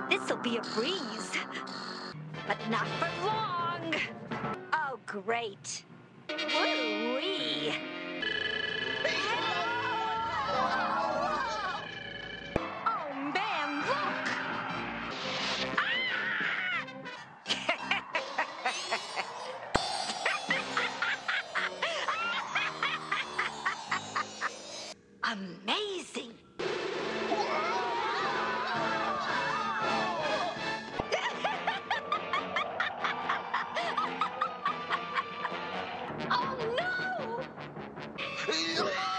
This'll be a breeze. But not for long. Oh, great. Woo-wee. Oh, man, look! Amazing! Oh, no!